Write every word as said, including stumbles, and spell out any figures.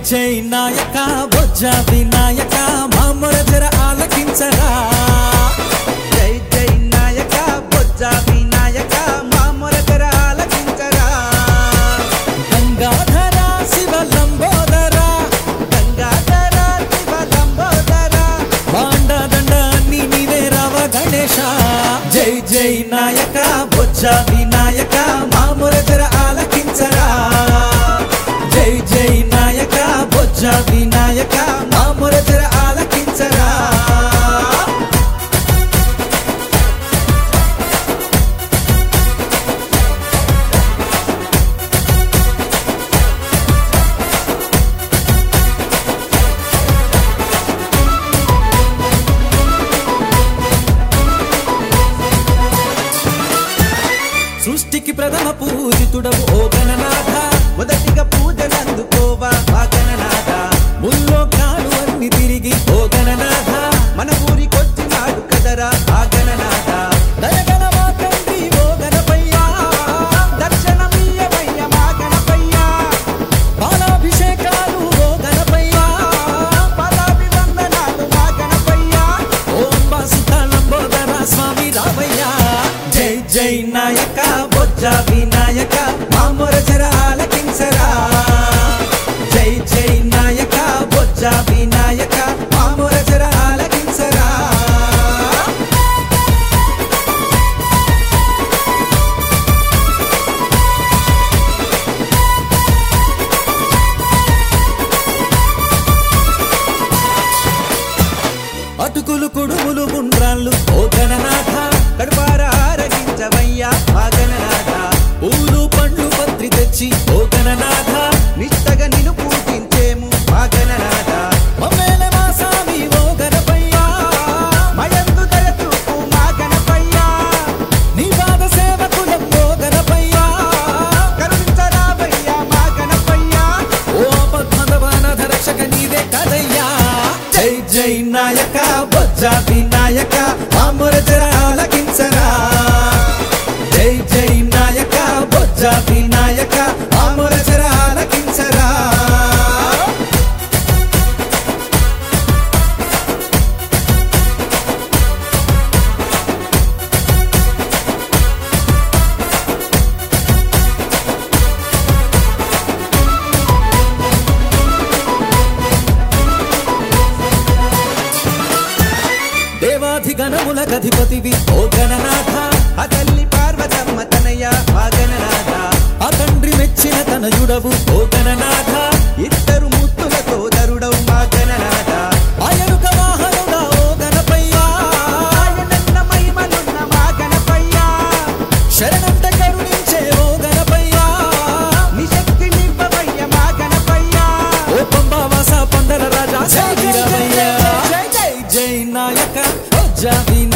జై నాయక బొజ్జ వినాయక మామూల జర ఆలకించరా జై జై నాయక బొజ్జ వినాయక మామూల జర ఆలకించరా గంగాధర శివ లంబోదర గంగాధర శివ లంబోదర బాండ దండ అన్ని నీవే రావ గణేశ జై జై నాయక బొజ్జ వినాయక మామూల జర ఆలకించరా జై జై నాయక బొజ్జ వినాయక మామూల జర ఆలకించరా సృష్టికి ప్రథమ పూజితుడవు ఓ గణనాథ మొదటిగా పూజలందుకోవా మా గణనాథ ముల్లోకాలు అన్ని తిరిగి ఓ గణనాథ మన ఊరికొచ్చినాడు కదరా ఆ గణనాథ దయగల మా తండ్రి ఓ గణపయ్యా దర్శనమీయవయ్య మా గణపయ్య పాలాభిషేకాలు ఓ గణపయ్యా పదాభివందనాలు మా గణపయ్య ఓం బాసుత లంబోదర స్వామి రామయ్య జై జై నాయక బొజ్జ వినాయక మామూల జర ఆలకించరా జై జై నాయక బొజ్జ వినాయక మామూల జర ఆలకించరా అటుకులు కుడుములు గుండ్రాళ్ళు ఓ గణనాథ కడుపారా ఆరగించవయ్యా మా గణనాథ పూలు పండ్లు పత్రి తెచ్చి ఓ గణనాథ నిష్టగా నిన్ను పూజించేము మా గణనాథ మమ్మేల మా స్వామి ఓ గణపయ్యా మయందు దయ చూపు మా గణపయ్య నీ పాద సేవకులం ఓ గణపయ్యా కరుణించరావయ్య మా గణపయ్య ఓ పద్మనాభ రక్షక నీవే కదయ్యా జై జై నాయక బొజ్జ వినాయక మామూల జర ఆలకించరా జై జై నాయక బొజ్జ వినాయక మామూల జర ఆలకించరా దేవాధి గణముల గధిపతివి ఓ గణనాథ ఆ తల్లి పార్వతమ్మ తనయ మా గణనాథ ఆ తండ్రి మెచ్చిన తనయుడవు ఓ గణనాథ ఇద్దరు ముత్తుల సోదరుడవు మా గణనాథ ఆయనుక వాహనుడా ఓ గణపయ్యా ఆయనన్న మహిమలున్న మా గణపయ్య శరణంత కరుణించే ఓ గణపయ్యా నిశక్తి నివ్వవయ్య మా గణపయ్య ఓ పంబావాస పందల రాజా జై జై జై జై నాయక బొజ్జ వినాయక